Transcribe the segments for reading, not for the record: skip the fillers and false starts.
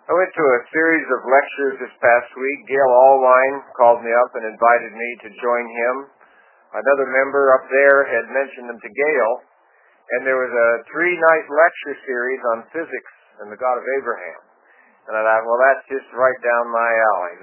I went to a series of lectures this past week. Gail Allwine called me up and invited me to join him. Another member up there had mentioned them to Gail, and there was a 3-night lecture series on physics and the God of Abraham. And I thought, well, that's just right down my alley.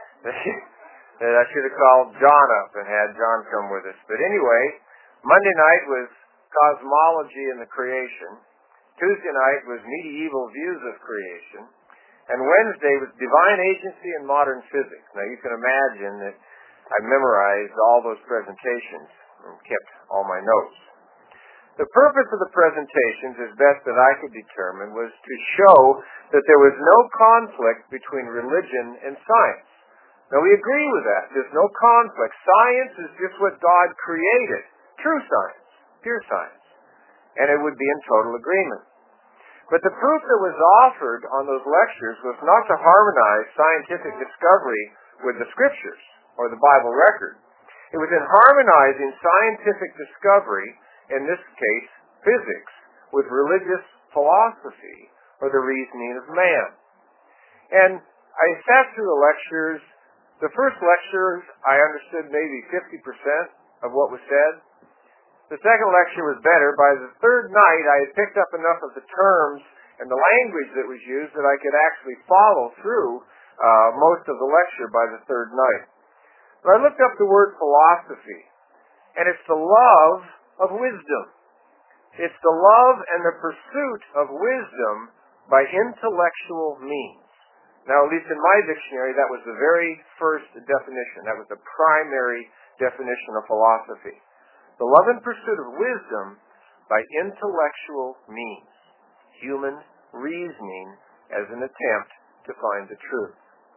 I should have called John up and had John come with us. But anyway, Monday night was cosmology and the creation. Tuesday night was medieval views of creation. And Wednesday was divine agency and modern physics. Now you can imagine that I memorized all those presentations and kept all my notes. The purpose of the presentations, as best that I could determine, was to show that there was no conflict between religion and science. Now we agree with that. There's no conflict. Science is just what God created. True science. Pure science. And it would be in total agreement. But the proof that was offered on those lectures was not to harmonize scientific discovery with the Scriptures or the Bible record. It was in harmonizing scientific discovery, in this case, physics, with religious philosophy or the reasoning of man. And I sat through the lectures. The first lecture, I understood maybe 50% of what was said. The second lecture was better. By the third night, I had picked up enough of the terms and the language that was used that I could actually follow through most of the lecture by the third night. But I looked up the word philosophy, and it's the love of wisdom. It's the love and the pursuit of wisdom by intellectual means. Now, at least in my dictionary, that was the very first definition. That was the primary definition of philosophy. The love and pursuit of wisdom by intellectual means. Human reasoning as an attempt to find the truth.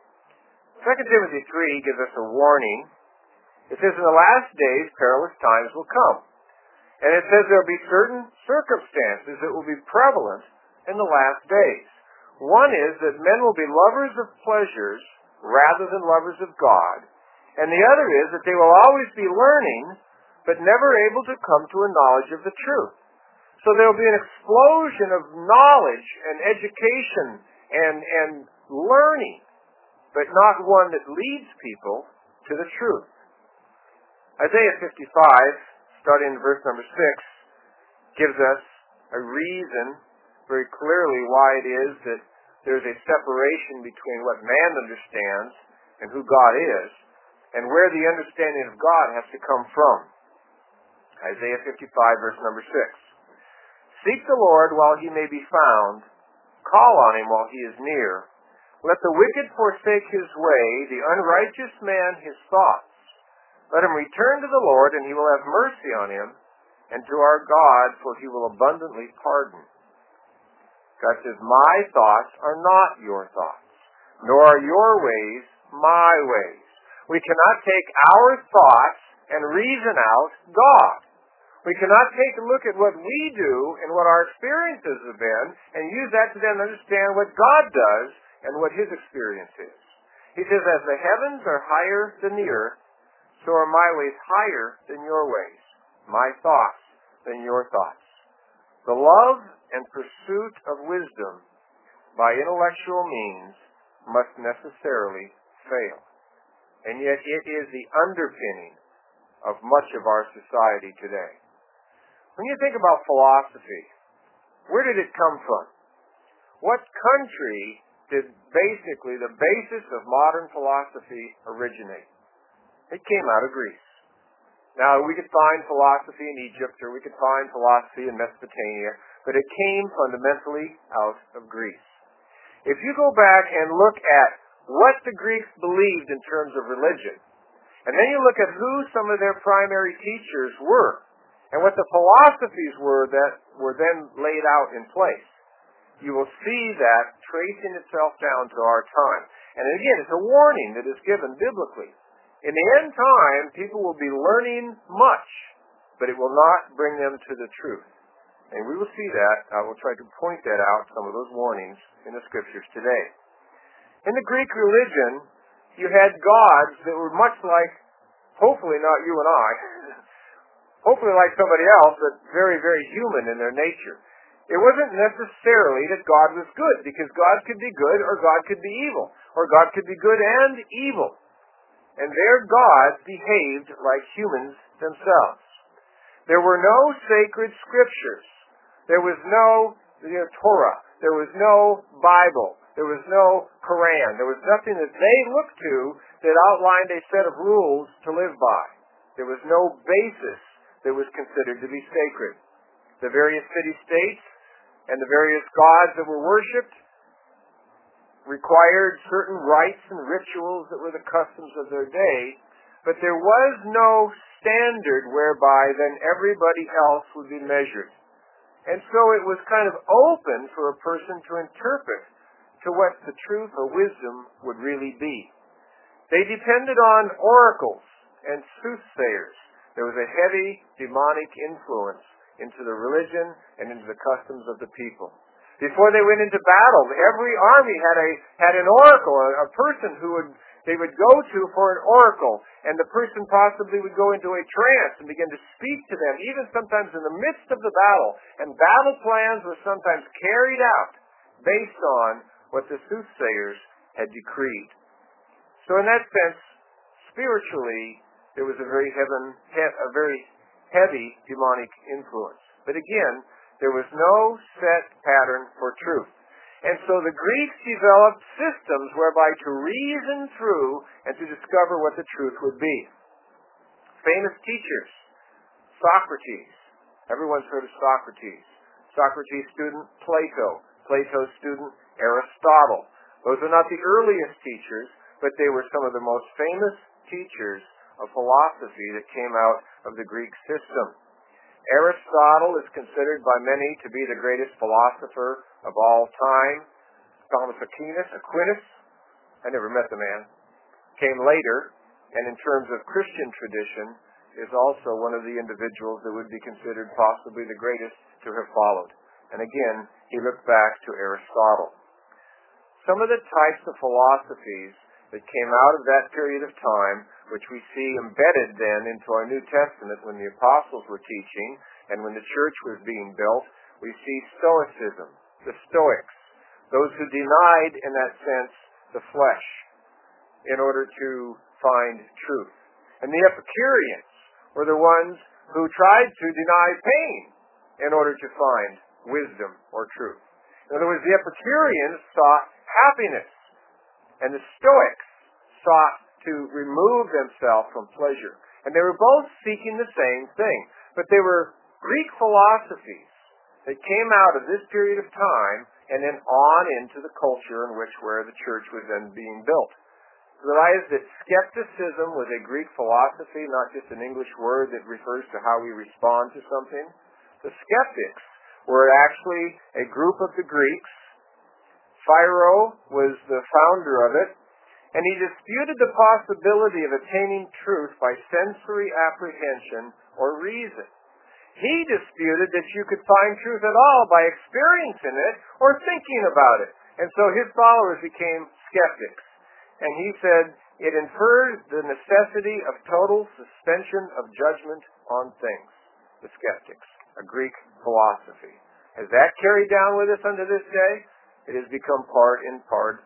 2 Timothy 3 gives us a warning. It says, in the last days, perilous times will come. And it says there will be certain circumstances that will be prevalent in the last days. One is that men will be lovers of pleasures rather than lovers of God. And the other is that they will always be learning, but never able to come to a knowledge of the truth. So there will be an explosion of knowledge and education and learning, but not one that leads people to the truth. Isaiah 55, starting in verse number 6, gives us a reason very clearly why it is that there's a separation between what man understands and who God is, and where the understanding of God has to come from. Isaiah 55, verse number 6. Seek the Lord while he may be found. Call on him while he is near. Let the wicked forsake his way, the unrighteous man his thoughts. Let him return to the Lord, and he will have mercy on him, and to our God, for he will abundantly pardon. God says, my thoughts are not your thoughts, nor are your ways my ways. We cannot take our thoughts and reason out God. We cannot take a look at what we do and what our experiences have been and use that to then understand what God does and what his experience is. He says, as the heavens are higher than the earth, so are my ways higher than your ways, my thoughts than your thoughts. The love and pursuit of wisdom by intellectual means must necessarily fail. And yet it is the underpinning of much of our society today. When you think about philosophy, where did it come from? What country did basically the basis of modern philosophy originate? It came out of Greece. Now, we could find philosophy in Egypt, or we could find philosophy in Mesopotamia, but it came fundamentally out of Greece. If you go back and look at what the Greeks believed in terms of religion, and then you look at who some of their primary teachers were, and what the philosophies were that were then laid out in place, you will see that tracing itself down to our time. And again, it's a warning that is given biblically. In the end time, people will be learning much, but it will not bring them to the truth. And we will see that. I will try to point that out, some of those warnings in the Scriptures today. In the Greek religion, you had gods that were much like, hopefully not you and I, hopefully like somebody else, but very, very human in their nature. It wasn't necessarily that God was good, because God could be good or God could be evil, or God could be good and evil. And their gods behaved like humans themselves. There were no sacred scriptures. There was no Torah. There was no Bible. There was no Quran. There was nothing that they looked to that outlined a set of rules to live by. There was no basis that was considered to be sacred. The various city-states and the various gods that were worshipped required certain rites and rituals that were the customs of their day, but there was no standard whereby then everybody else would be measured. And so it was kind of open for a person to interpret to what the truth or wisdom would really be. They depended on oracles and soothsayers. There was a heavy demonic influence into the religion and into the customs of the people. Before they went into battle, every army had an oracle, a person they would go to for an oracle, and the person possibly would go into a trance and begin to speak to them, even sometimes in the midst of the battle. And battle plans were sometimes carried out based on what the soothsayers had decreed. So in that sense, spiritually, there was a very heavy demonic influence. But again, there was no set pattern for truth. And so the Greeks developed systems whereby to reason through and to discover what the truth would be. Famous teachers, Socrates. Everyone's heard of Socrates. Socrates' student, Plato. Plato's student, Aristotle. Those are not the earliest teachers, but they were some of the most famous teachers of philosophy that came out of the Greek system. Aristotle is considered by many to be the greatest philosopher of all time. Thomas Aquinas, I never met the man, came later, and in terms of Christian tradition, is also one of the individuals that would be considered possibly the greatest to have followed. And again, he looked back to Aristotle. Some of the types of philosophies that came out of that period of time, which we see embedded then into our New Testament when the apostles were teaching and when the church was being built, we see Stoicism, the Stoics, those who denied, in that sense, the flesh in order to find truth. And the Epicureans were the ones who tried to deny pain in order to find wisdom or truth. In other words, the Epicureans sought happiness, and the Stoics sought to remove themselves from pleasure. And they were both seeking the same thing. But they were Greek philosophies that came out of this period of time and then on into the culture in where the church was then being built. So realize that skepticism was a Greek philosophy, not just an English word that refers to how we respond to something. The skeptics were actually a group of the Greeks. Philo was the founder of it, and he disputed the possibility of attaining truth by sensory apprehension or reason. He disputed that you could find truth at all by experiencing it or thinking about it. And so his followers became skeptics. And he said it inferred the necessity of total suspension of judgment on things. The skeptics, a Greek philosophy. Has that carried down with us unto this day? It has become part and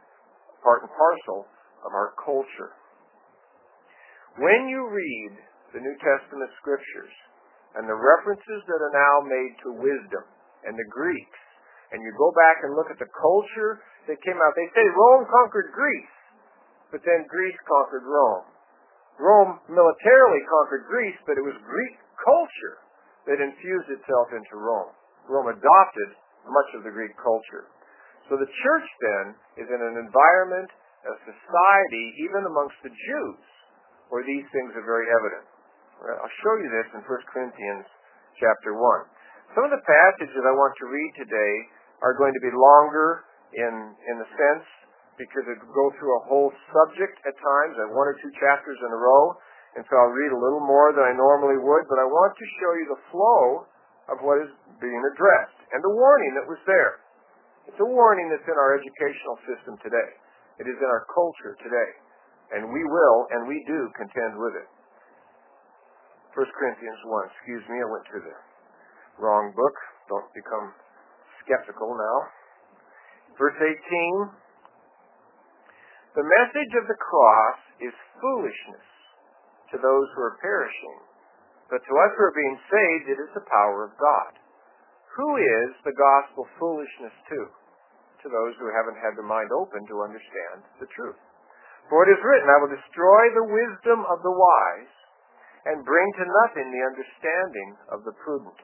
parcel of our culture. When you read the New Testament scriptures and the references that are now made to wisdom and the Greeks, and you go back and look at the culture that came out, they say Rome conquered Greece, but then Greece conquered Rome. Rome militarily conquered Greece, but it was Greek culture that infused itself into Rome. Rome adopted much of the Greek culture. So the church then is in an environment, a society, even amongst the Jews, where these things are very evident. I'll show you this in 1 Corinthians chapter 1. Some of the passages I want to read today are going to be longer in the sense because it go through a whole subject at times, like 1 or 2 chapters in a row, and so I'll read a little more than I normally would, but I want to show you the flow of what is being addressed and the warning that was there. It's a warning that's in our educational system today. It is in our culture today. And we will, and we do, contend with it. 1 Corinthians 1. Excuse me, I went to the wrong book. Don't become skeptical now. Verse 18, the message of the cross is foolishness to those who are perishing, but to us who are being saved, it is the power of God. Who is the gospel foolishness to? To those who haven't had their mind open to understand the truth. For it is written, I will destroy the wisdom of the wise and bring to nothing the understanding of the prudent.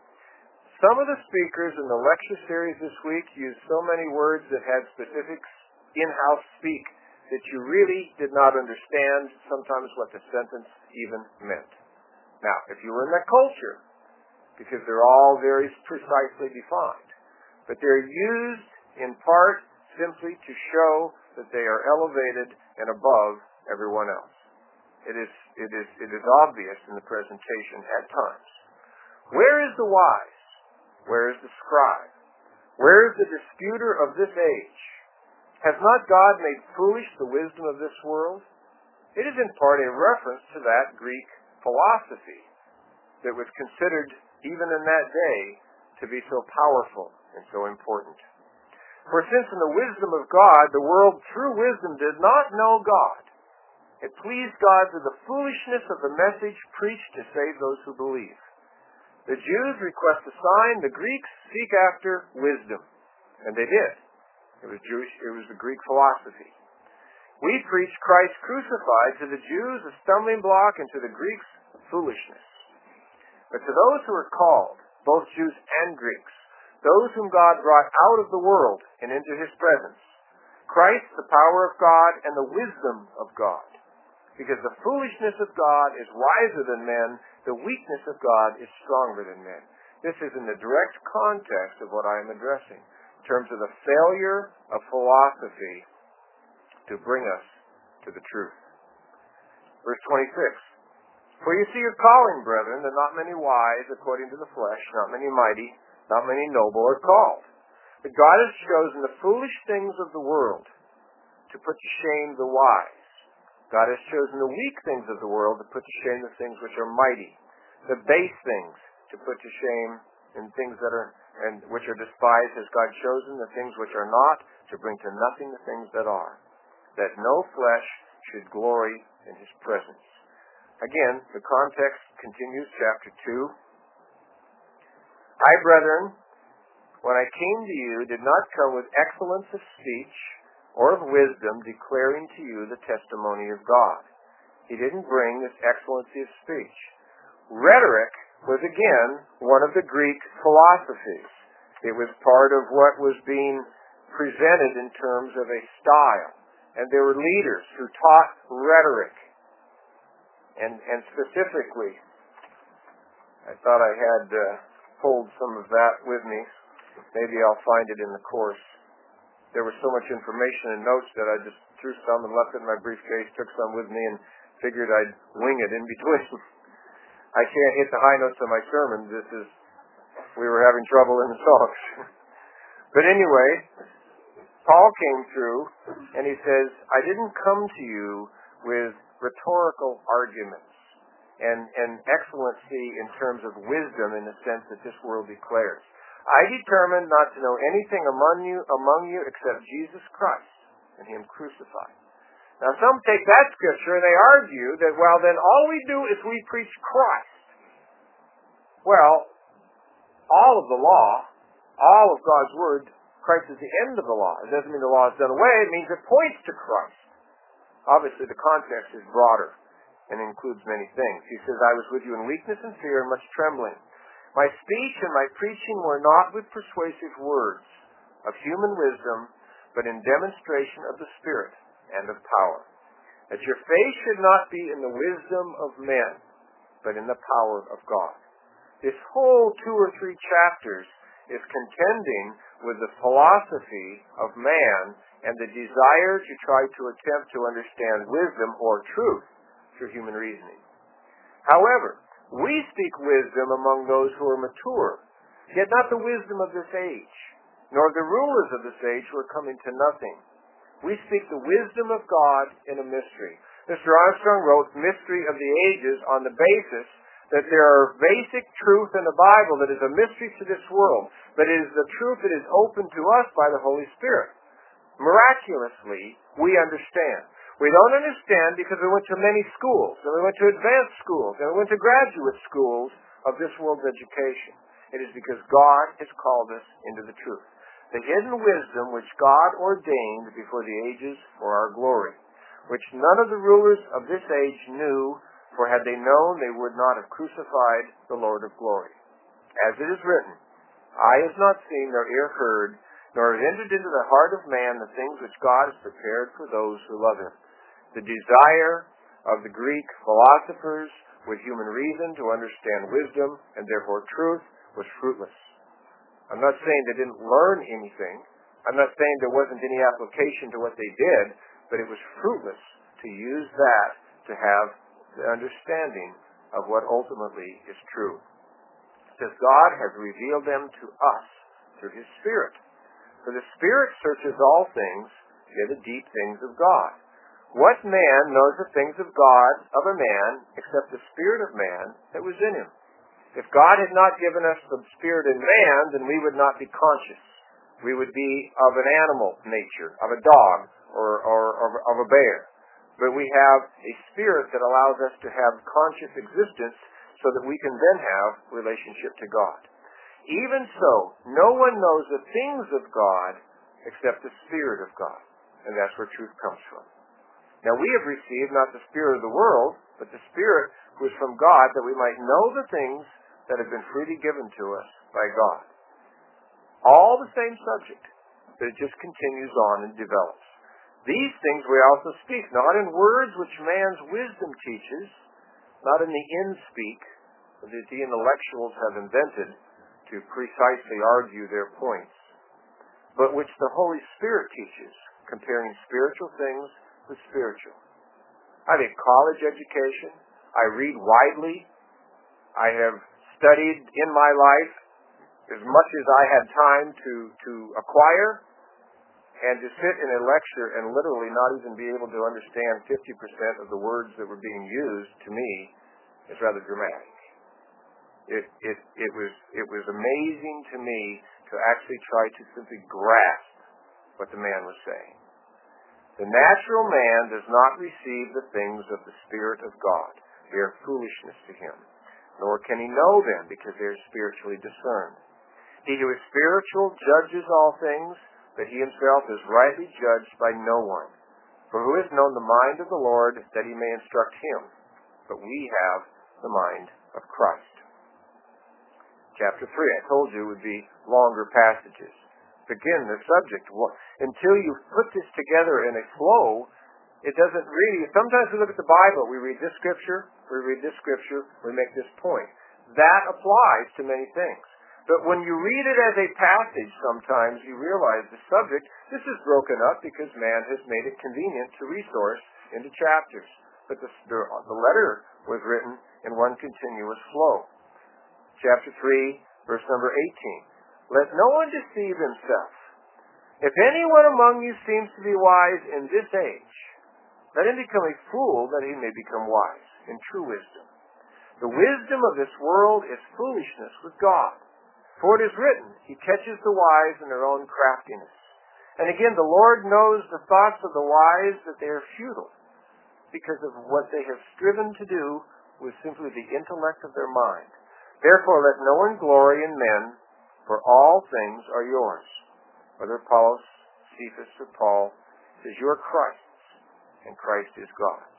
Some of the speakers in the lecture series this week used so many words that had specific in-house speak that you really did not understand sometimes what the sentence even meant. Now, if you were in that culture, because they're all very precisely defined, but they're used in part simply to show that they are elevated and above everyone else. It is obvious in the presentation at times. Where is the wise? Where is the scribe? Where is the disputer of this age? Has not God made foolish the wisdom of this world? It is in part a reference to that Greek philosophy that was considered, even in that day, to be so powerful and so important. For since in the wisdom of God, the world through wisdom did not know God, it pleased God through the foolishness of the message preached to save those who believe. The Jews request a sign, the Greeks seek after wisdom. And they did. It was the Greek philosophy. We preach Christ crucified, to the Jews a stumbling block, and to the Greeks foolishness. But to those who are called, both Jews and Greeks, those whom God brought out of the world and into His presence, Christ, the power of God and the wisdom of God. Because the foolishness of God is wiser than men, the weakness of God is stronger than men. This is in the direct context of what I am addressing, in terms of the failure of philosophy to bring us to the truth. Verse 26. For you see your calling, brethren, that not many wise according to the flesh, not many mighty, not many noble are called. But God has chosen the foolish things of the world to put to shame the wise. God has chosen the weak things of the world to put to shame the things which are mighty, the base things to put to shame, and things that are and which are despised has God chosen, the things which are not, to bring to nothing the things that are, that no flesh should glory in His presence. Again, the context continues, chapter 2. I, brethren, when I came to you, did not come with excellence of speech or of wisdom, declaring to you the testimony of God. He didn't bring this excellency of speech. Rhetoric was again one of the Greek philosophies. It was part of what was being presented in terms of a style. And there were leaders who taught rhetoric. And specifically, I thought I had pulled some of that with me. Maybe I'll find it in the course. There was so much information and notes that I just threw some and left it in my briefcase, took some with me, and figured I'd wing it in between. I can't hit the high notes of my sermon. We were having trouble in the songs. But anyway, Paul came through, and he says, I didn't come to you with rhetorical arguments and excellency in terms of wisdom in the sense that this world declares. I determined not to know anything among you except Jesus Christ and Him crucified. Now some take that scripture and they argue that, well, then all we do is we preach Christ. Well, all of the law, all of God's Word, Christ is the end of the law. It doesn't mean the law is done away. It means it points to Christ. Obviously, the context is broader and includes many things. He says, I was with you in weakness and fear and much trembling. My speech and my preaching were not with persuasive words of human wisdom, but in demonstration of the Spirit and of power, that your faith should not be in the wisdom of men, but in the power of God. This whole 2 or 3 chapters is contending with the philosophy of man and the desire to try to attempt to understand wisdom or truth through human reasoning. However, we speak wisdom among those who are mature, yet not the wisdom of this age, nor the rulers of this age who are coming to nothing. We speak the wisdom of God in a mystery. Mr. Armstrong wrote Mystery of the Ages on the basis that there are basic truth in the Bible that is a mystery to this world, but it is the truth that is open to us by the Holy Spirit. Miraculously, we understand. We don't understand because we went to many schools, and we went to advanced schools, and we went to graduate schools of this world's education. It is because God has called us into the truth. The hidden wisdom which God ordained before the ages for our glory, which none of the rulers of this age knew, for had they known, they would not have crucified the Lord of glory. As it is written, Eye has not seen, nor ear heard, nor has entered into the heart of man the things which God has prepared for those who love him. The desire of the Greek philosophers with human reason to understand wisdom and therefore truth was fruitless. I'm not saying they didn't learn anything. I'm not saying there wasn't any application to what they did, but it was fruitless to use that to have the understanding of what ultimately is true. It says God has revealed them to us through his Spirit. For the Spirit searches all things, yea, the deep things of God. What man knows the things of God, of a man, except the spirit of man that was in him? If God had not given us the spirit in man, then we would not be conscious. We would be of an animal nature, of a dog, or of a bear. But we have a spirit that allows us to have conscious existence so that we can then have relationship to God. Even so, no one knows the things of God except the Spirit of God. And that's where truth comes from. Now we have received not the spirit of the world, but the Spirit who is from God, that we might know the things that have been freely given to us by God. All the same subject, but it just continues on and develops. These things we also speak, not in words which man's wisdom teaches, not in the in-speak that the intellectuals have invented to precisely argue their points, but which the Holy Spirit teaches, comparing spiritual things with spiritual. I have a college education. I read widely. I have studied in my life as much as I had time to acquire, and to sit in a lecture and literally not even be able to understand 50% of the words that were being used, to me, is rather dramatic. It was amazing to me to actually try to simply grasp what the man was saying. The natural man does not receive the things of the Spirit of God. They are foolishness to him. Nor can he know them, because they are spiritually discerned. He who is spiritual judges all things, but he himself is rightly judged by no one. For who has known the mind of the Lord, that he may instruct him? But we have the mind of Christ. Chapter 3, I told you, would be longer passages. Again, the subject, until you put this together in a flow, it doesn't really, sometimes we look at the Bible, we read this scripture, we make this point. That applies to many things. But when you read it as a passage, sometimes you realize the subject, this is broken up because man has made it convenient to resource into chapters. But the letter was written in one continuous flow. Chapter 3, verse number 18. Let no one deceive himself. If anyone among you seems to be wise in this age, let him become a fool that he may become wise in true wisdom. The wisdom of this world is foolishness with God. For it is written, He catches the wise in their own craftiness. And again, the Lord knows the thoughts of the wise, that they are futile, because of what they have striven to do with simply the intellect of their mind. Therefore let no one glory in men, for all things are yours. Whether Apollos, Cephas, or Paul, says you are Christ's, and Christ is God's.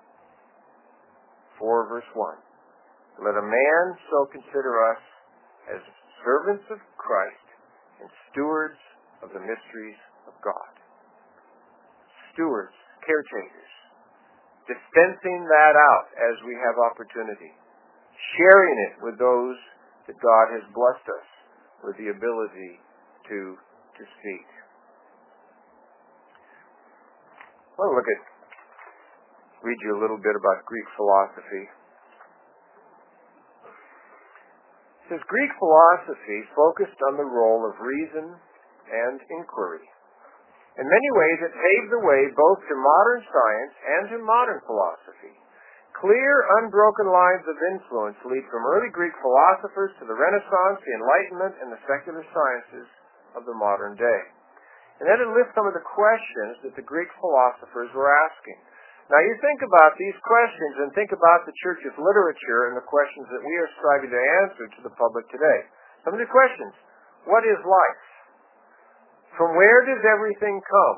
4 verse 1. Let a man so consider us as servants of Christ and stewards of the mysteries of God. Stewards, caretakers, dispensing that out as we have opportunity, sharing it with those that God has blessed us with the ability to speak. I want to read you a little bit about Greek philosophy. It says, Greek philosophy focused on the role of reason and inquiry. In many ways, it paved the way both to modern science and to modern philosophy. clear, unbroken lines of influence lead from early Greek philosophers to the Renaissance, the Enlightenment, and the secular sciences of the modern day. And then it lists some of the questions that the Greek philosophers were asking. Now you think about these questions and think about the church's literature and the questions that we are striving to answer to the public today. Some of the questions: what is life? From where does everything come?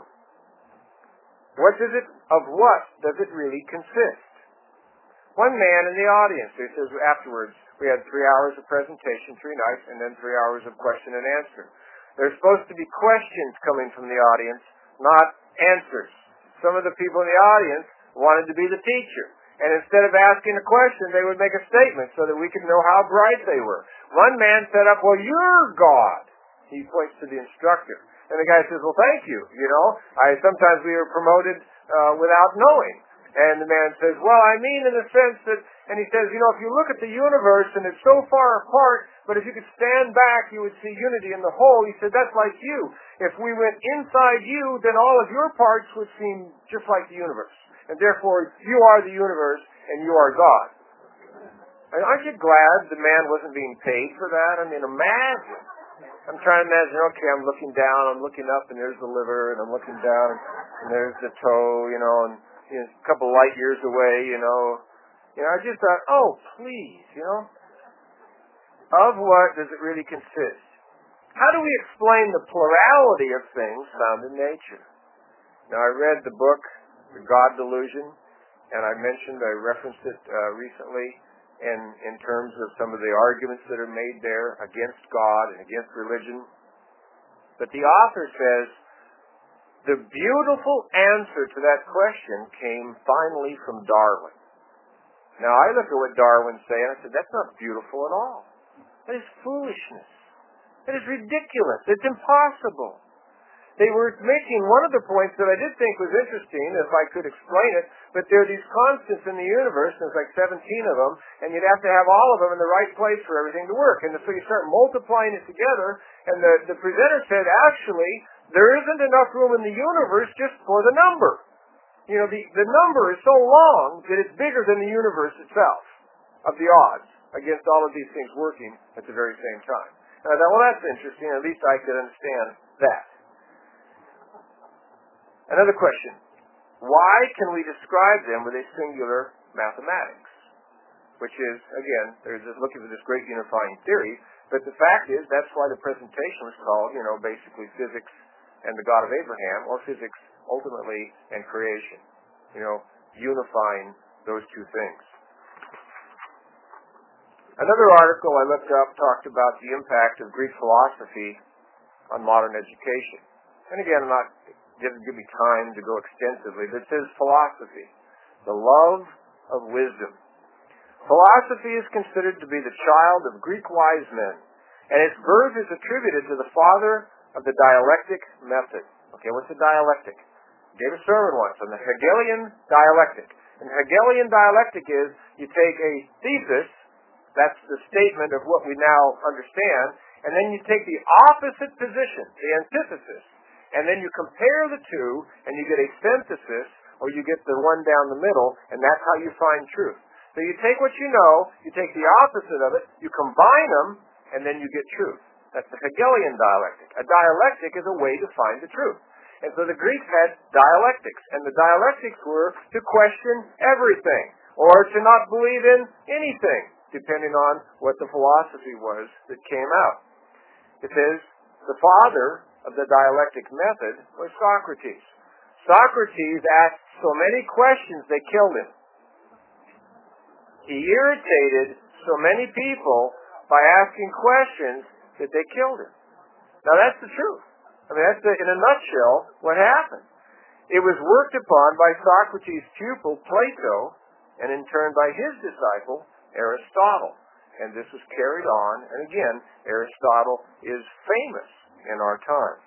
Of what does it really consist? One man in the audience, he says afterwards, we had 3 hours of presentation, 3 nights, and then 3 hours of question and answer. There's supposed to be questions coming from the audience, not answers. Some of the people in the audience wanted to be the teacher. And instead of asking a question, they would make a statement so that we could know how bright they were. One man said up, well, you're God. He points to the instructor. And the guy says, well, thank you. Sometimes we are promoted without knowing. And the man says, well, I mean in the sense that, and he says, if you look at the universe and it's so far apart, but if you could stand back, you would see unity in the whole. He said, that's like you. If we went inside you, then all of your parts would seem just like the universe. And therefore, you are the universe and you are God. And aren't you glad the man wasn't being paid for that? I mean, imagine. I'm trying to imagine, okay, I'm looking down, I'm looking up, and there's the liver, and I'm looking down, and there's the toe, and a couple light years away, I just thought, oh, please, Of what does it really consist? How do we explain the plurality of things found in nature? Now, I read the book, The God Delusion, and I referenced it recently in terms of some of the arguments that are made there against God and against religion. But the author says, the beautiful answer to that question came finally from Darwin. Now, I look at what Darwin said, and I said, that's not beautiful at all. That is foolishness. That is ridiculous. It's impossible. They were making one of the points that I did think was interesting, if I could explain it, but there are these constants in the universe, there's like 17 of them, and you'd have to have all of them in the right place for everything to work. And so you start multiplying it together, and the presenter said, actually, there isn't enough room in the universe just for the number. The number is so long that it's bigger than the universe itself, of the odds, against all of these things working at the very same time. And I thought, well, that's interesting. At least I could understand that. Another question. Why can we describe them with a singular mathematics? Which is, again, they're just looking for this great unifying theory, but the fact is that's why the presentation was called, basically physics and the God of Abraham, or physics ultimately and creation. Unifying those two things. Another article I looked up talked about the impact of Greek philosophy on modern education. And again, didn't give me time to go extensively, but it says philosophy, the love of wisdom. Philosophy is considered to be the child of Greek wise men, and its birth is attributed to the father of the dialectic method. Okay, what's a dialectic? I gave a sermon once on the Hegelian dialectic. And Hegelian dialectic is you take a thesis, that's the statement of what we now understand, and then you take the opposite position, the antithesis, and then you compare the two, and you get a synthesis, or you get the one down the middle, and that's how you find truth. So you take what you know, you take the opposite of it, you combine them, and then you get truth. That's the Hegelian dialectic. A dialectic is a way to find the truth. And so the Greeks had dialectics, and the dialectics were to question everything, or to not believe in anything, depending on what the philosophy was that came out. It says the father of the dialectic method was Socrates. Socrates asked so many questions they killed him. He irritated so many people by asking questions that they killed him. Now that's the truth. That's in a nutshell what happened. It was worked upon by Socrates' pupil Plato, and in turn by his disciple Aristotle. And this was carried on, and again, Aristotle is famous in our time.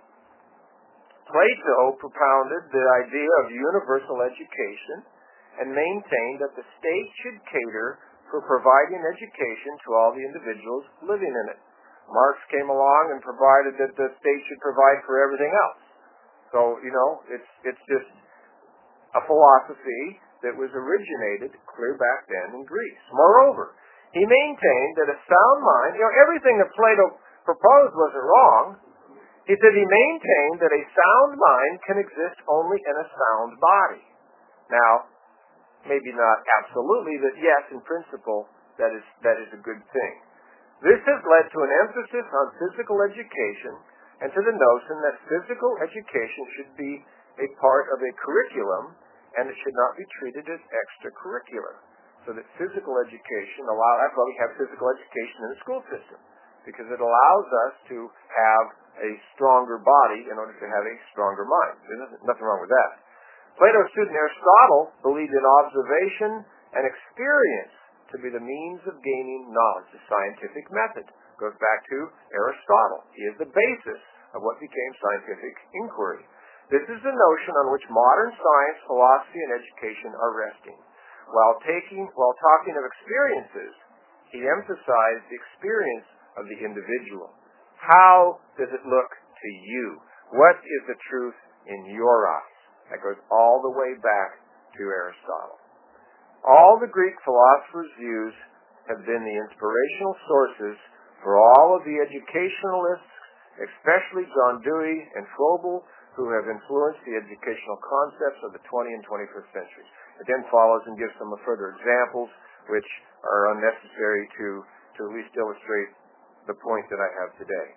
Plato propounded the idea of universal education and maintained that the state should cater for providing education to all the individuals living in it. Marx came along and provided that the state should provide for everything else. So, it's just a philosophy that was originated clear back then in Greece. Moreover, he maintained that a sound mind, everything that Plato proposed wasn't wrong. He said he maintained that a sound mind can exist only in a sound body. Now, maybe not absolutely, but yes, in principle, that is a good thing. This has led to an emphasis on physical education and to the notion that physical education should be a part of a curriculum and it should not be treated as extracurricular. So that physical education, that's why we have physical education in the school system, because it allows us to have a stronger body in order to have a stronger mind. There's nothing wrong with that. Plato's student Aristotle believed in observation and experience to be the means of gaining knowledge. The scientific method goes back to Aristotle. He is the basis of what became scientific inquiry. This is the notion on which modern science, philosophy, and education are resting. While talking of experiences, he emphasized the experience of the individual. How does it look to you? What is the truth in your eyes? That goes all the way back to Aristotle. All the Greek philosophers' views have been the inspirational sources for all of the educationalists, especially John Dewey and Froebel, who have influenced the educational concepts of the 20th and 21st centuries. It then follows and gives some further examples which are unnecessary to at least illustrate the point that I have today.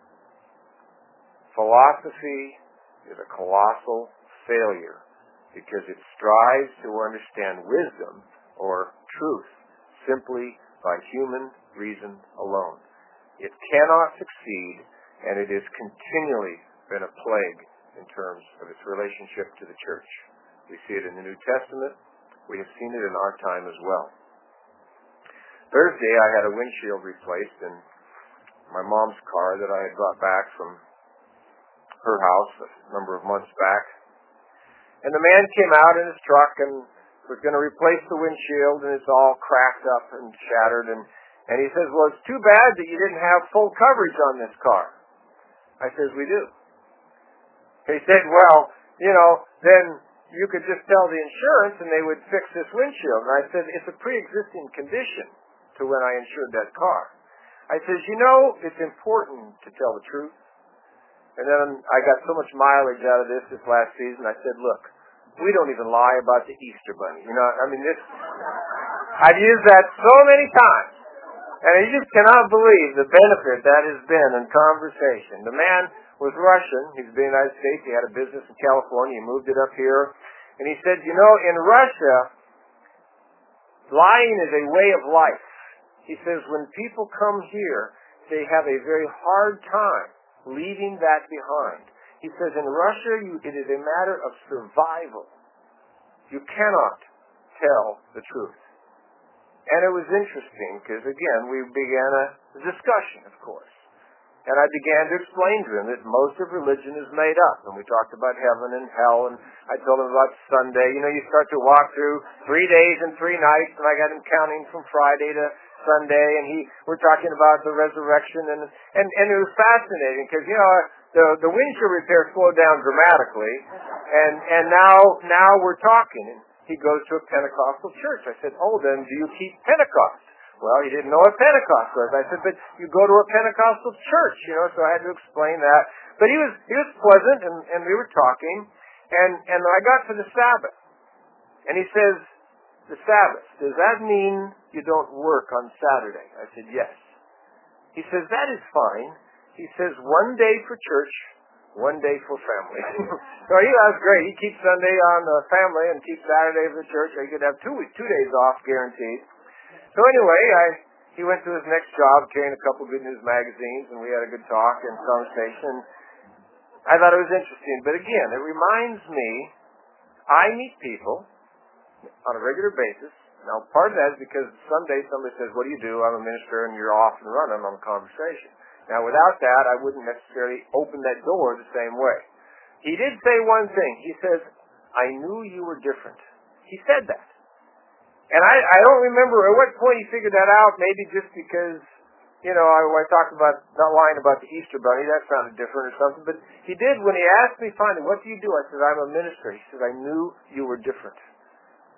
Philosophy is a colossal failure because it strives to understand wisdom or truth simply by human reason alone. It cannot succeed, and it has continually been a plague in terms of its relationship to the church. We see it in the New Testament. We have seen it in our time as well. Thursday, I had a windshield replaced in my mom's car that I had brought back from her house a number of months back. And the man came out in his truck and was going to replace the windshield, and it's all cracked up and shattered. And he says, well, it's too bad that you didn't have full coverage on this car. I says, we do. He said, well, then you could just tell the insurance and they would fix this windshield. And I said, it's a pre-existing condition to when I insured that car. I says, it's important to tell the truth. And then I got so much mileage out of this last season, I said, look, we don't even lie about the Easter Bunny. I've used that so many times. And you just cannot believe the benefit that has been in conversation. The man was Russian. He's been in the United States. He had a business in California. He moved it up here. And he said, in Russia, lying is a way of life. He says, when people come here, they have a very hard time leaving that behind. He says, in Russia, it is a matter of survival. You cannot tell the truth. And it was interesting because, again, we began a discussion, of course. And I began to explain to him that most of religion is made up. And we talked about heaven and hell, and I told him about Sunday. You start to walk through 3 days and 3 nights, and I got him counting from Friday to Sunday, and we're talking about the resurrection, and it was fascinating because, the windshield repair slowed down dramatically, and now we're talking. And he goes to a Pentecostal church. I said, oh, then do you keep Pentecost? Well, he didn't know what Pentecost was. I said, but you go to a Pentecostal church, so I had to explain that. But he was pleasant, and we were talking, and I got to the Sabbath. And he says, the Sabbath, does that mean you don't work on Saturday? I said, yes. He says, that is fine. He says, 1 day for church, 1 day for family. So that was great. He keeps Sunday on the family and keeps Saturday for the church. He could have 2 days off guaranteed. So anyway, he went to his next job carrying a couple Good News magazines, and we had a good talk and conversation. I thought it was interesting. But again, it reminds me, I meet people on a regular basis. Now, part of that is because Sunday somebody says, what do you do? I'm a minister, and you're off and running on a conversation. Now, without that, I wouldn't necessarily open that door the same way. He did say one thing. He says, I knew you were different. He said that. And I don't remember at what point he figured that out, maybe just because, I talked about not lying about the Easter Bunny. That sounded different or something. But he did when he asked me finally, what do you do? I said, I'm a minister. He said, I knew you were different.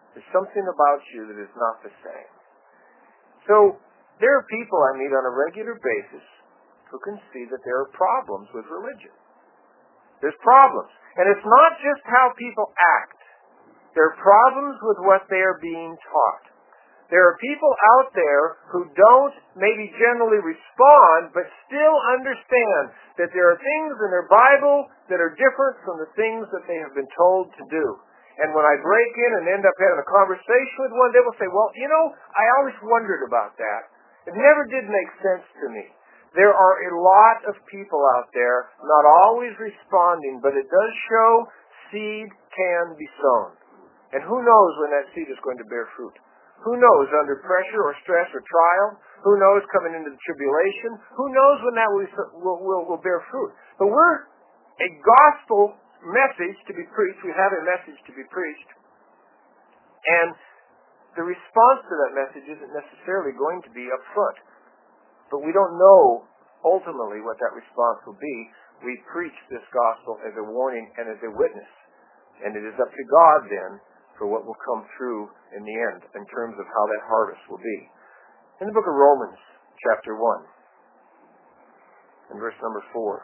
There's something about you that is not the same. So there are people I meet on a regular basis who can see that there are problems with religion. There's problems. And it's not just how people act. There are problems with what they are being taught. There are people out there who don't maybe generally respond, but still understand that there are things in their Bible that are different from the things that they have been told to do. And when I break in and end up having a conversation with one, they will say, well, I always wondered about that. It never did make sense to me. There are a lot of people out there, not always responding, but it does show seed can be sown. And who knows when that seed is going to bear fruit? Who knows under pressure or stress or trial? Who knows coming into the tribulation? Who knows when that will bear fruit? But we're a gospel message to be preached. We have a message to be preached. And the response to that message isn't necessarily going to be up front. But we don't know ultimately what that response will be. We preach this gospel as a warning and as a witness. And it is up to God then for what will come through in the end in terms of how that harvest will be. In the book of Romans, chapter 1, and verse number 4.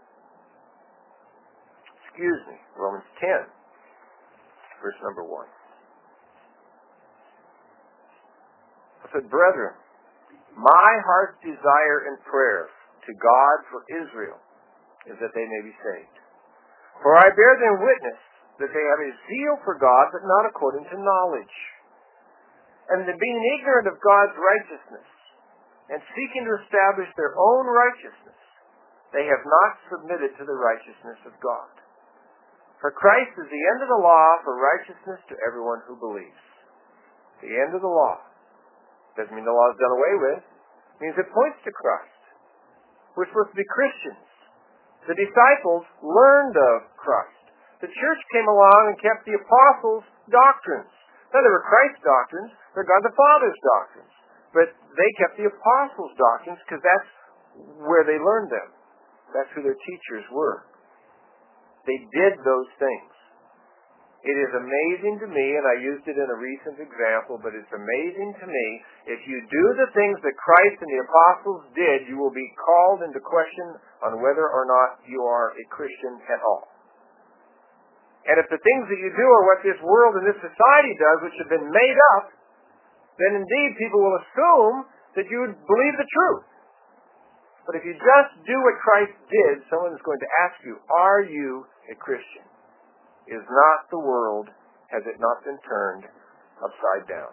Romans 10, verse number 1. I said, brethren, my heart's desire and prayer to God for Israel is that they may be saved. For I bear them witness that they have a zeal for God, but not according to knowledge. And that being ignorant of God's righteousness, and seeking to establish their own righteousness, they have not submitted to the righteousness of God. For Christ is the end of the law for righteousness to everyone who believes. The end of the law. Doesn't mean the law is done away with. It means it points to Christ. We're supposed to be Christians. The disciples learned of Christ. The church came along and kept the apostles' doctrines. Now, they were Christ's doctrines. They're God the Father's doctrines. But they kept the apostles' doctrines because that's where they learned them. That's who their teachers were. They did those things. It is amazing to me, and I used it in a recent example, but it's amazing to me, if you do the things that Christ and the apostles did, you will be called into question on whether or not you are a Christian at all. And if the things that you do are what this world and this society does, which have been made up, then indeed people will assume that you would believe the truth. But if you just do what Christ did, someone is going to ask you, are you a Christian? Is not the world, has it not been turned upside down?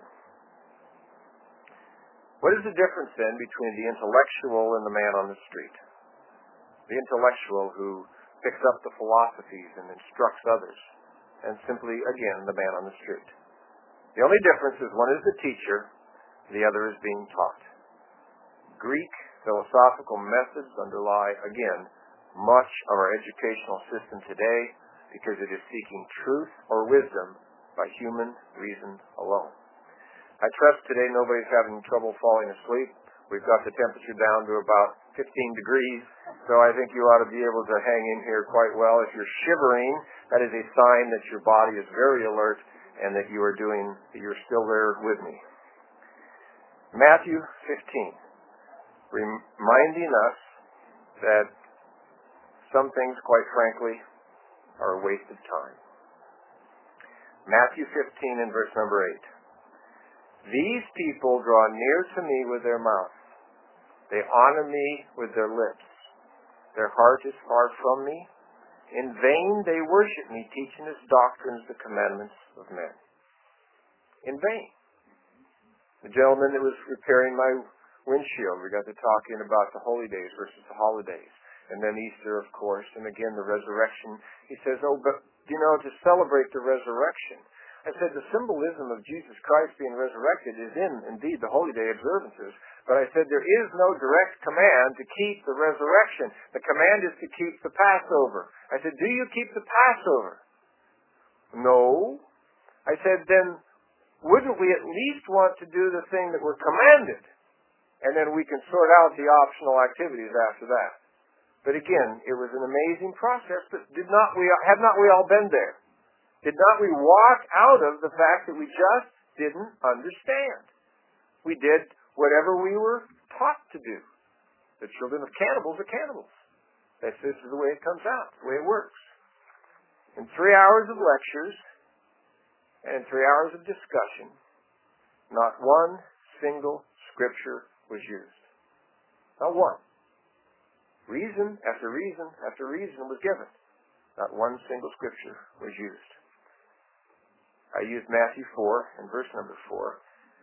What is the difference then between the intellectual and the man on the street? The intellectual who picks up the philosophies and instructs others, and simply, again, the man on the street. The only difference is one is the teacher, the other is being taught. Greek philosophical methods underlie, again, much of our educational system today because it is seeking truth or wisdom by human reason alone. I trust today nobody's having trouble falling asleep. We've got the temperature down to about 15 degrees, so I think you ought to be able to hang in here quite well. If you're shivering, that is a sign that your body is very alert and that you're still there with me. Matthew 15, reminding us that some things, quite frankly, are a waste of time. Matthew 15 and verse number 8. These people draw near to me with their mouth. They honor me with their lips. Their heart is far from me. In vain they worship me, teaching as doctrines the commandments of men. In vain. The gentleman that was repairing my windshield, we got to talking about the holy days versus the holidays. And then Easter, of course, and again the resurrection. He says, but, to celebrate the resurrection. I said the symbolism of Jesus Christ being resurrected is in, indeed, the holy day observances. But I said there is no direct command to keep the resurrection. The command is to keep the Passover. I said, do you keep the Passover? No. I said, then wouldn't we at least want to do the thing that we're commanded? And then we can sort out the optional activities after that. But again, it was an amazing process, but have not we all been there? Did not we walk out of the fact that we just didn't understand? We did whatever we were taught to do. The children of cannibals are cannibals. This is the way it comes out, the way it works. In 3 hours of lectures and 3 hours of discussion, not one single scripture was used. Not one. Reason after reason after reason was given. Not one single scripture was used. I used Matthew 4 and verse number 4.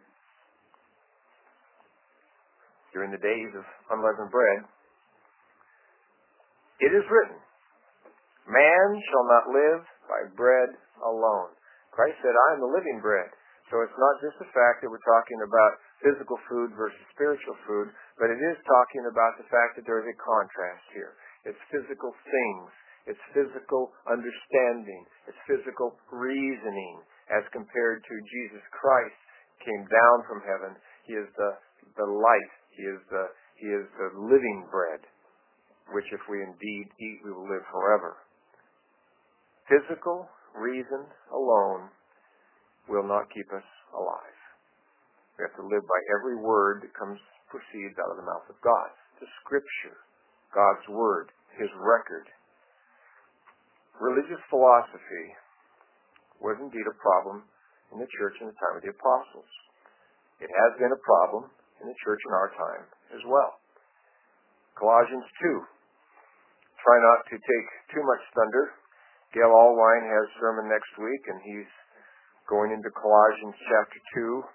During the days of unleavened bread, it is written, man shall not live by bread alone. Christ said, I am the living bread. So it's not just the fact that we're talking about physical food versus spiritual food, but it is talking about the fact that there is a contrast here. It's physical things. It's physical understanding. It's physical reasoning as compared to Jesus Christ came down from heaven. He is the light. He is the living bread, which if we indeed eat, we will live forever. Physical reason alone will not keep us alive. We have to live by every word that proceeds out of the mouth of God. The Scripture, God's Word, His record. Religious philosophy was indeed a problem in the church in the time of the apostles. It has been a problem in the church in our time as well. Colossians 2. Try not to take too much thunder. Gail Allwine has a sermon next week, and he's going into Colossians chapter 2.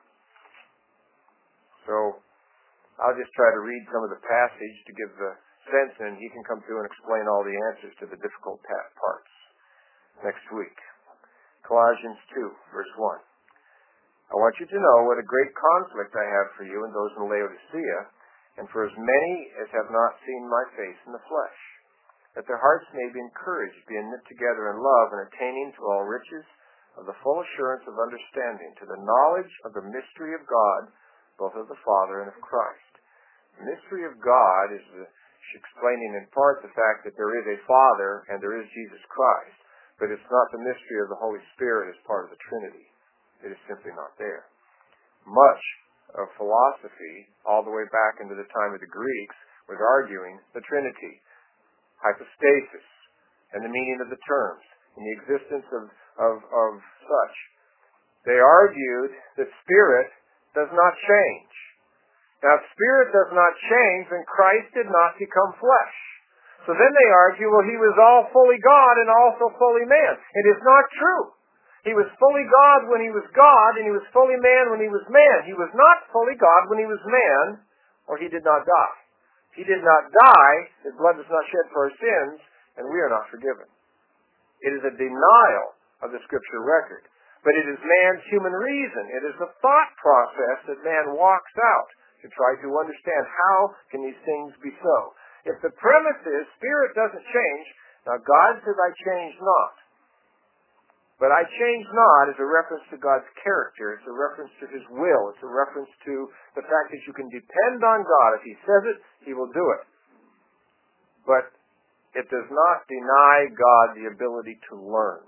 So I'll just try to read some of the passage to give the sense, and he can come through and explain all the answers to the difficult parts next week. Colossians 2, verse 1. I want you to know what a great conflict I have for you and those in Laodicea, and for as many as have not seen my face in the flesh, that their hearts may be encouraged, being knit together in love, and attaining to all riches of the full assurance of understanding, to the knowledge of the mystery of God, both of the Father and of Christ. The mystery of God is explaining in part the fact that there is a Father and there is Jesus Christ, but it's not the mystery of the Holy Spirit as part of the Trinity. It is simply not there. Much of philosophy, all the way back into the time of the Greeks, was arguing the Trinity, hypostasis, and the meaning of the terms, and the existence of such. They argued that spirit does not change. Now, if spirit does not change, then Christ did not become flesh. So then they argue, well, he was all fully God and also fully man. It is not true. He was fully God when he was God, and he was fully man when he was man. He was not fully God when he was man, or he did not die. If he did not die, his blood was not shed for our sins, and we are not forgiven. It is a denial of the Scripture record. But it is man's human reason. It is the thought process that man walks out to try to understand how can these things be so. If the premise is spirit doesn't change, now God says, I change not. But I change not is a reference to God's character. It's a reference to His will. It's a reference to the fact that you can depend on God. If He says it, He will do it. But it does not deny God the ability to learn.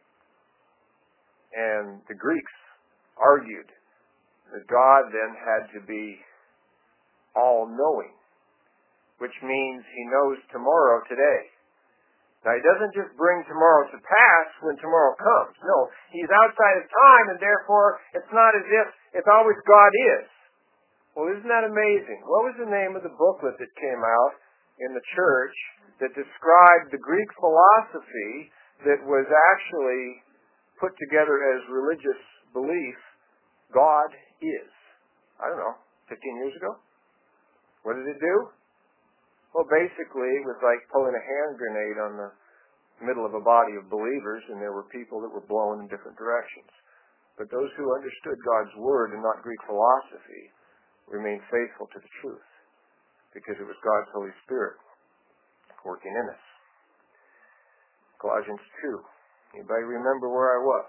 And the Greeks argued that God then had to be all-knowing, which means He knows tomorrow today. Now, He doesn't just bring tomorrow to pass when tomorrow comes. No, He's outside of time, and therefore it's not as if it's always God is. Well, isn't that amazing? What was the name of the booklet that came out in the church that described the Greek philosophy that was actually put together as religious belief? God is. I don't know, 15 years ago? What did it do? Well, basically, it was like pulling a hand grenade on the middle of a body of believers, and there were people that were blown in different directions. But those who understood God's Word and not Greek philosophy remained faithful to the truth, because it was God's Holy Spirit working in us. Colossians 2. Anybody remember where I was?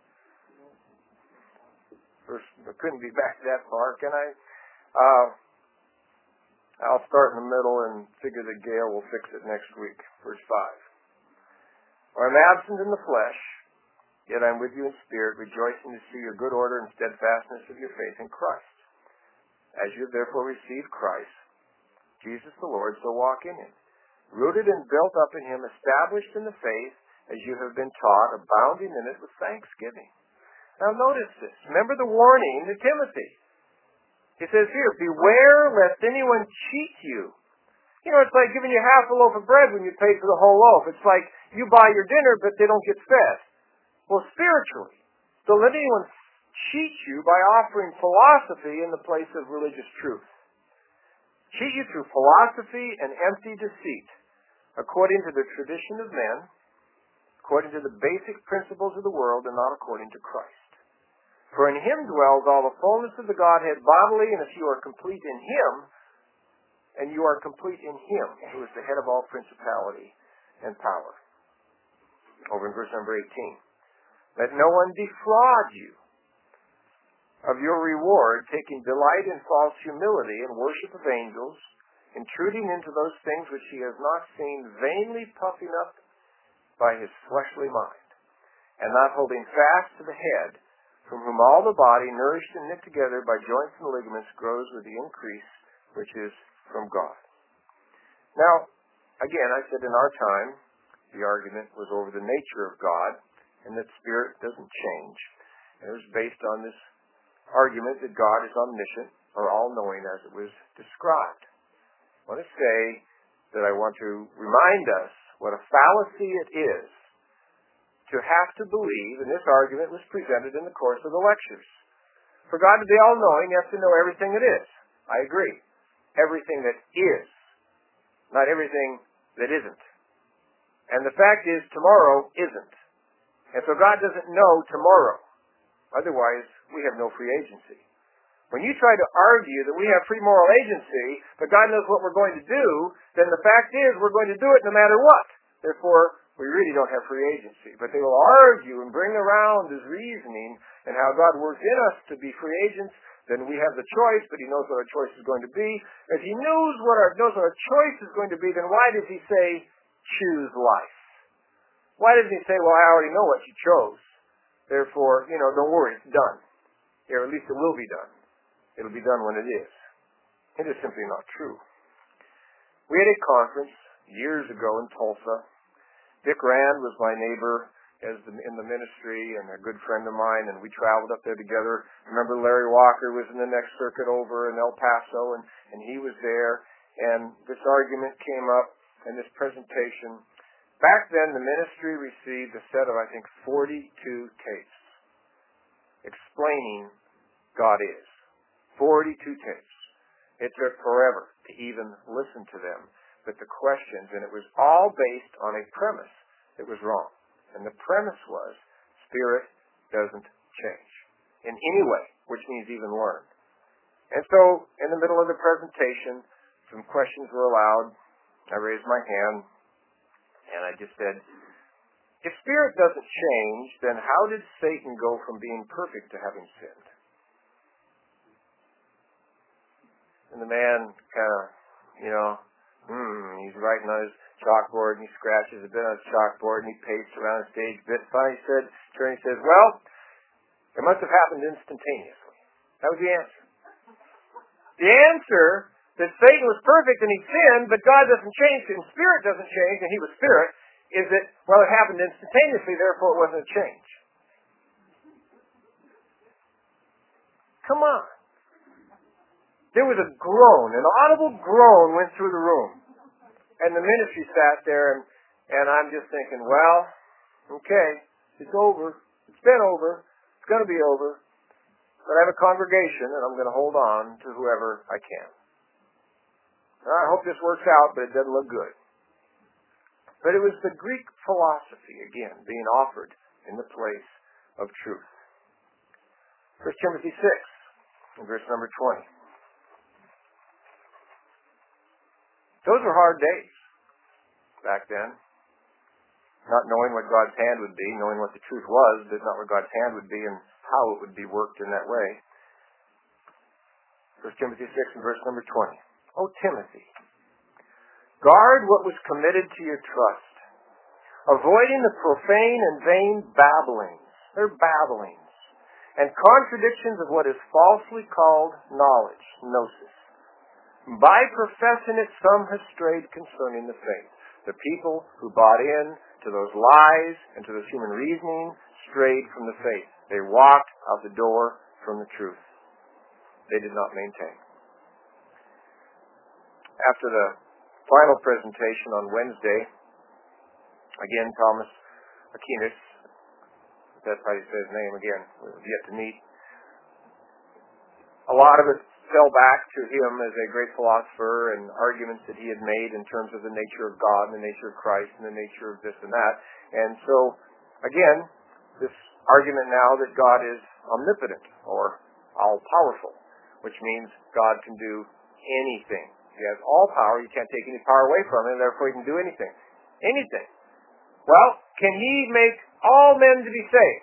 First, I couldn't be back that far, can I? I'll start in the middle and figure that Gail will fix it next week. Verse 5. For I'm absent in the flesh, Yet I am with you in spirit, rejoicing to see your good order and steadfastness of your faith in Christ. As you have therefore received Christ, Jesus the Lord, so walk in him, rooted and built up in him, established in the faith, as you have been taught, abounding in it with thanksgiving. Now notice this. Remember the warning to Timothy. He says here, beware lest anyone cheat you. You know, it's like giving you half a loaf of bread when you pay for the whole loaf. It's like you buy your dinner, but they don't get fed. Well, spiritually, don't let anyone cheat you by offering philosophy in the place of religious truth. Cheat you through philosophy and empty deceit, according to the tradition of men, according to the basic principles of the world, and not according to Christ. For in him dwells all the fullness of the Godhead bodily, and if you are complete in him, and you are complete in him, who is the head of all principality and power. Over in verse number 18. Let no one defraud you of your reward, taking delight in false humility and worship of angels, intruding into those things which he has not seen, vainly puffing up by his fleshly mind, and not holding fast to the head, from whom all the body, nourished and knit together by joints and ligaments, grows with the increase which is from God. Now, again, I said in our time, the argument was over the nature of God, and that spirit doesn't change. And it was based on this argument that God is omniscient, or all-knowing as it was described. I want to say that I want to remind us what a fallacy it is to have to believe, and this argument was presented in the course of the lectures. For God to be all-knowing, you have to know everything that is. I agree. Everything that is, not everything that isn't. And the fact is, tomorrow isn't. And so God doesn't know tomorrow. Otherwise, we have no free agency. When you try to argue that we have free moral agency, but God knows what we're going to do, then the fact is we're going to do it no matter what. Therefore, we really don't have free agency. But they will argue and bring around his reasoning and how God works in us to be free agents. Then we have the choice, but he knows what our choice is going to be. If he knows what our choice is going to be, then why does he say, choose life? Why doesn't he say, well, I already know what you chose. Therefore, don't worry, it's done. Or at least it will be done. It'll be done when it is. It is simply not true. We had a conference years ago in Tulsa. Dick Rand was my neighbor in the ministry and a good friend of mine, and we traveled up there together. I remember Larry Walker was in the next circuit over in El Paso, and he was there, and this argument came up in this presentation. Back then, the ministry received a set of, 42 tapes explaining God is. 42 tapes. It took forever to even listen to them. But the questions, and it was all based on a premise that was wrong. And the premise was, spirit doesn't change in any way, which means even learn. And so, in the middle of the presentation, some questions were allowed. I raised my hand. And I just said, if spirit doesn't change, then how did Satan go from being perfect to having sinned? And the man kind of, he's writing on his chalkboard, and he scratches a bit on his chalkboard, and he paced around the stage a bit. Finally he says, well, it must have happened instantaneously. That was the answer. The answer that Satan was perfect and he sinned, but God doesn't change, and spirit doesn't change, and he was spirit, is that, well, it happened instantaneously, therefore it wasn't a change. Come on. There was a groan, an audible groan went through the room. And the ministry sat there, and I'm just thinking, well, okay, it's over. It's been over. It's going to be over. But I have a congregation, and I'm going to hold on to whoever I can. I hope this works out, but it doesn't look good. But it was the Greek philosophy, again, being offered in the place of truth. 1 Timothy 6, verse number 20. Those were hard days back then. Not knowing what God's hand would be, knowing what the truth was, but not what God's hand would be and how it would be worked in that way. 1 Timothy 6 and verse number 20. O Timothy, guard what was committed to your trust, avoiding the profane and vain babblings They're babblings and contradictions of what is falsely called knowledge, gnosis. By professing it, some have strayed concerning the faith. The people who bought in to those lies and to this human reasoning strayed from the faith. They walked out the door from the truth. They did not maintain. After the final presentation on Wednesday, again, Thomas Aquinas, that's how you say his name again, we've yet to meet. A lot of it fell back to him as a great philosopher and arguments that he had made in terms of the nature of God and the nature of Christ and the nature of this and that. And so, again, this argument now that God is omnipotent or all-powerful, which means God can do anything. He has all power. You can't take any power away from him, and therefore he can do anything. Anything. Well, can he make all men to be saved?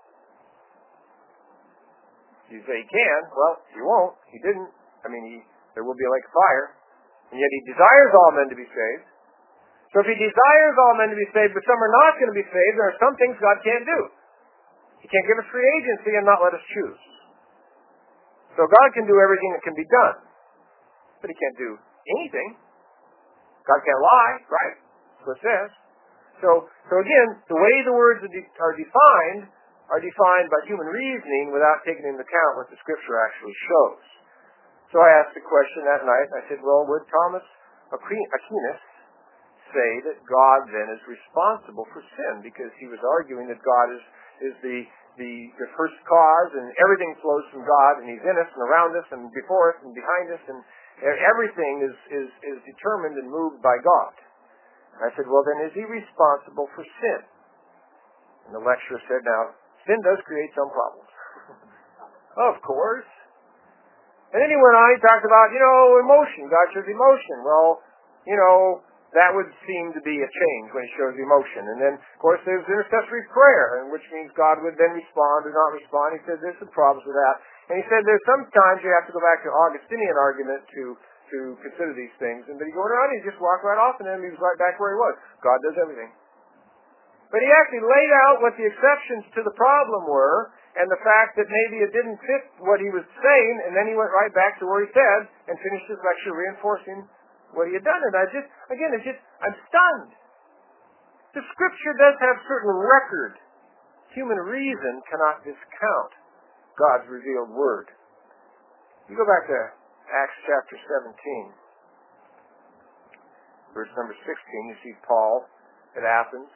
You say he can. Well, he won't. He didn't. There will be a lake of fire. And yet he desires all men to be saved. So if he desires all men to be saved, but some are not going to be saved, there are some things God can't do. He can't give us free agency and not let us choose. So God can do everything that can be done. But he can't do anything. God can't lie, right? That's what it says. So again, the way the words are defined by human reasoning without taking into account what the Scripture actually shows. So I asked the question that night, and I said, well, would Thomas Aquinas say that God then is responsible for sin? Because he was arguing that God is the first cause, and everything flows from God, and he's in us and around us and before us and behind us, and everything is determined and moved by God. And I said, well, then is he responsible for sin? And the lecturer said, now, sin does create some problems. Of course. And then he went on, he talked about, emotion. God shows emotion. Well, that would seem to be a change when he shows emotion. And then, of course, there's intercessory prayer, which means God would then respond or not respond. He said there's some problems with that. And he said there's sometimes you have to go back to Augustinian argument to consider these things. But he went around, he just walked right off, and then he was right back where he was. God does everything. But he actually laid out what the exceptions to the problem were, and the fact that maybe it didn't fit what he was saying, and then he went right back to where he said, and finished his lecture reinforcing what he had done. And I'm stunned. The Scripture does have certain record. Human reason cannot discount God's revealed Word. You go back to Acts chapter 17, verse number 16, you see Paul at Athens.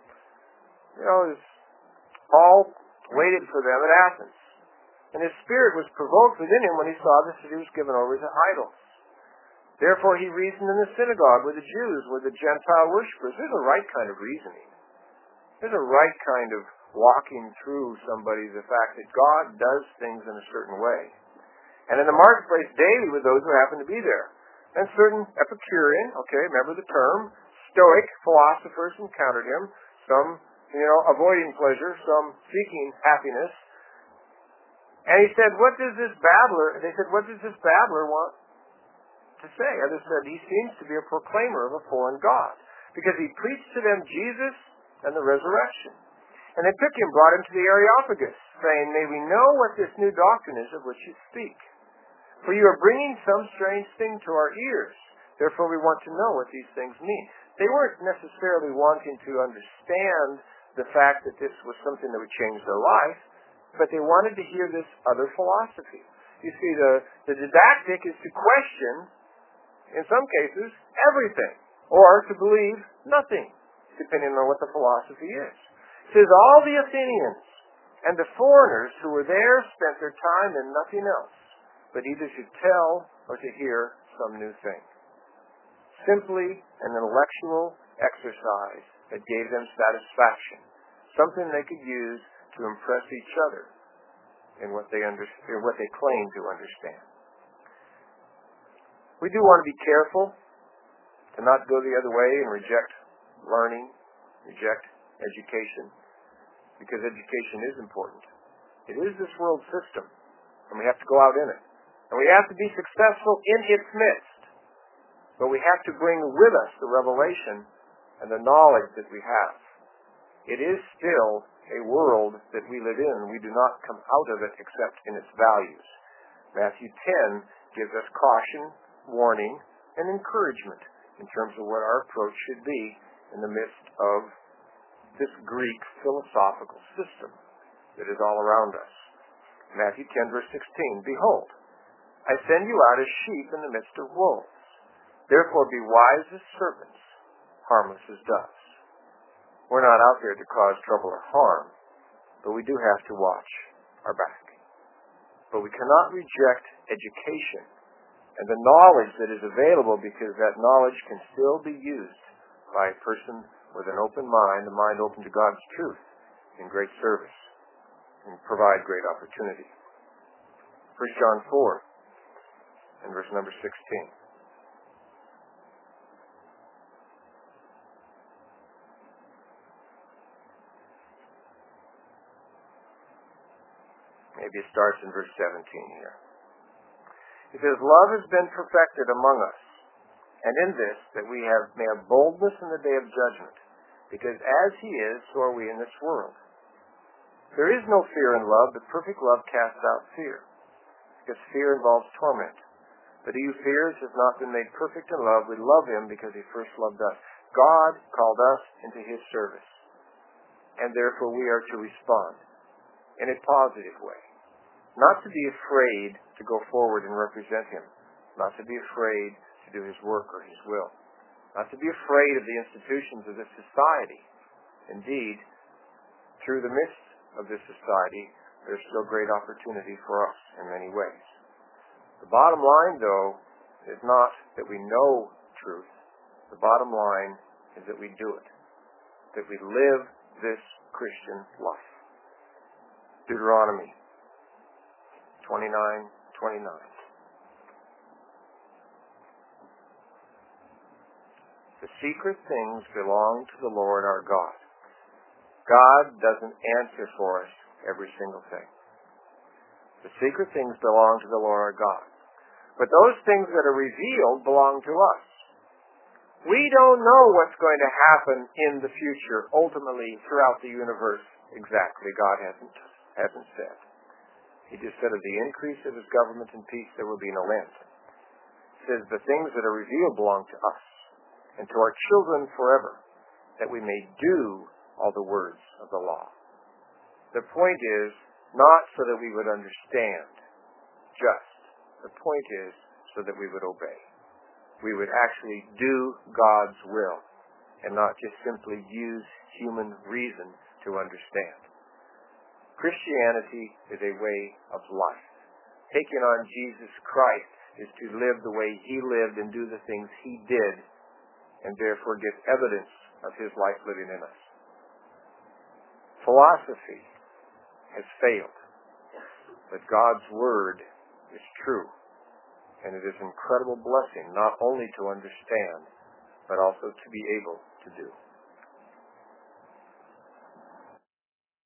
Paul waited for them at Athens, and his spirit was provoked within him when he saw the city was given over to idols. Therefore he reasoned in the synagogue with the Jews, with the Gentile worshippers. There's a right kind of reasoning. There's a right kind of walking through somebody the fact that God does things in a certain way. And in the marketplace daily with those who happen to be there. And certain Epicurean, remember the term, Stoic philosophers encountered him, some avoiding pleasure, some seeking happiness. And he said, they said, what does this babbler want to say? Others said, he seems to be a proclaimer of a foreign god, because he preached to them Jesus and the resurrection. And they took him, brought him to the Areopagus, saying, may we know what this new doctrine is of which you speak. For you are bringing some strange thing to our ears. Therefore we want to know what these things mean. They weren't necessarily wanting to understand the fact that this was something that would change their life, but they wanted to hear this other philosophy. You see, the didactic is to question, in some cases, everything, or to believe nothing, depending on what the philosophy is. It says, all the Athenians and the foreigners who were there spent their time in nothing else, but either to tell or to hear some new thing. Simply an intellectual exercise that gave them satisfaction, something they could use to impress each other in what they claim to understand. We do want to be careful to not go the other way and reject learning, reject education, because education is important. It is this world system, and we have to go out in it. And we have to be successful in its midst, but we have to bring with us the revelation and the knowledge that we have. It is still a world that we live in. We do not come out of it except in its values. Matthew 10 gives us caution, warning, and encouragement in terms of what our approach should be in the midst of this Greek philosophical system that is all around us. Matthew 10, verse 16, Behold, I send you out as sheep in the midst of wolves. Therefore be wise as serpents, harmless as doves. We're not out there to cause trouble or harm, but we do have to watch our back. But we cannot reject education and the knowledge that is available, because that knowledge can still be used by a person with an open mind, a mind open to God's truth, in great service and provide great opportunity. 1 John 4 and verse number 16. Maybe it starts in verse 17 here. It says, Love has been perfected among us, and in this, that we may have boldness in the day of judgment, because as he is, so are we in this world. There is no fear in love, but perfect love casts out fear, because fear involves torment. But he who fears has not been made perfect in love. We love him because he first loved us. God called us into his service, and therefore we are to respond in a positive way. Not to be afraid to go forward and represent him. Not to be afraid to do his work or his will. Not to be afraid of the institutions of this society. Indeed, through the midst of this society, there's still great opportunity for us in many ways. The bottom line, though, is not that we know truth. The bottom line is that we do it. That we live this Christian life. Deuteronomy 29:29. The secret things belong to the Lord our God. God doesn't answer for us every single thing. The secret things belong to the Lord our God. But those things that are revealed belong to us. We don't know what's going to happen in the future, ultimately, throughout the universe exactly. God hasn't said. He just said of the increase of his government and peace there will be no end. He says the things that are revealed belong to us and to our children forever, that we may do all the words of the law. The point is not so that we would understand, just. The point is so that we would obey. We would actually do God's will and not just simply use human reason to understand. Christianity is a way of life. Taking on Jesus Christ is to live the way he lived and do the things he did, and therefore give evidence of his life living in us. Philosophy has failed, but God's word is true, and it is an incredible blessing not only to understand, but also to be able to do.